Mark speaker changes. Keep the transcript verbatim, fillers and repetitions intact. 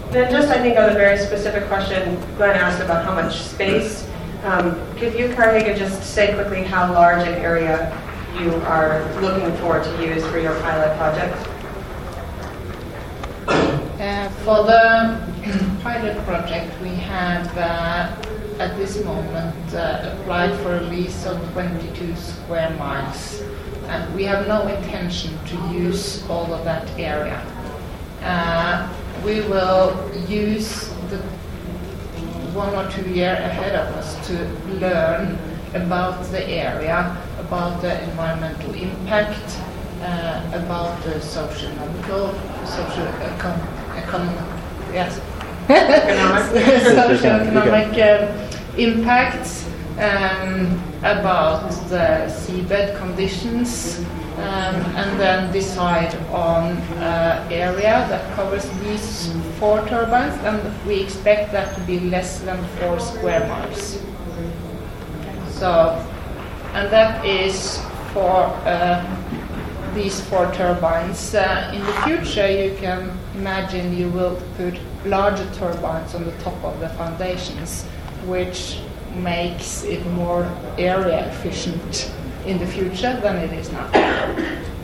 Speaker 1: Then just, I think, on a very specific question Glenn asked about how much space, um, could you, Kari, just say quickly how large an area you are looking for to use for your pilot project?
Speaker 2: Uh, for the pilot project, we have uh, at this moment uh, applied for a lease of twenty-two square miles, and we have no intention to use all of that area. Uh, we will use the one or two years ahead of us to learn about the area, about the environmental impact, uh, about the social, social econ, economic, yes, social economic uh, impacts, um, about the seabed conditions, um, and then decide on uh, area that covers these four turbines, and we expect that to be less than four square miles. So, and that is for uh, these four turbines. Uh, in the future, you can imagine you will put larger turbines on the top of the foundations, which makes it more area efficient in the future than it is now.